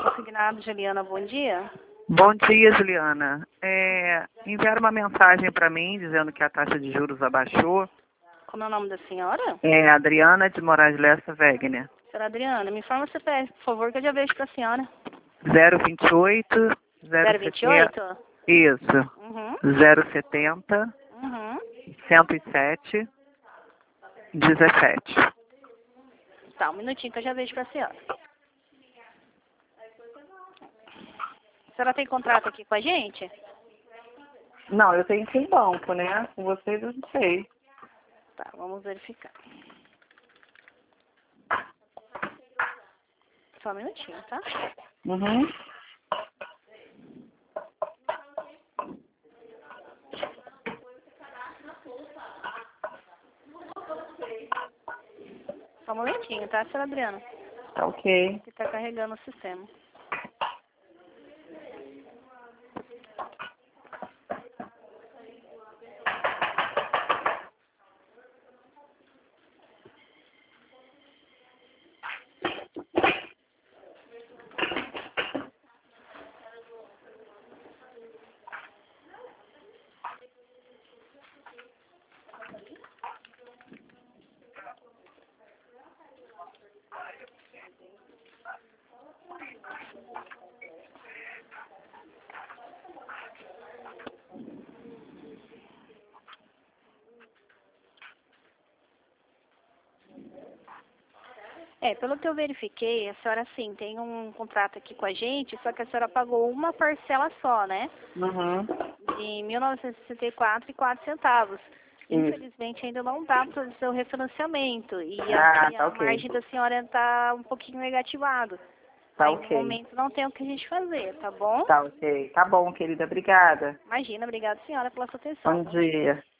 Consignado, Juliana, bom dia. Bom dia, Juliana. Enviaram uma mensagem para mim dizendo que a taxa de juros abaixou. Como é o nome da senhora? É Adriana de Moraes Lessa Wegner. Senhora Adriana, me informa o CPF, por favor, que eu já vejo para a senhora. 028 028? Isso. Uhum. 070 Uhum. 107 17. Tá, um minutinho que eu já vejo para a senhora. A senhora tem contrato aqui com a gente? Não, eu tenho que ir em banco, né? Com vocês eu não sei. Tá, vamos verificar. Só um minutinho, tá? Uhum. Só um momentinho, tá, senhora Adriana? Tá ok. Que tá carregando o sistema. Pelo que eu verifiquei, a senhora sim tem um contrato aqui com a gente, só que a senhora pagou uma parcela só, né? Uhum. De 1964,04. Infelizmente ainda não dá para o seu refinanciamento e Ah, aqui tá a ok. margem da senhora está um pouquinho negativado. Tá Aí no ok. momento não tem o que a gente fazer, tá bom? Tá ok. Tá bom, querida. Obrigada. Imagina, obrigada senhora pela sua Bom atenção. dia.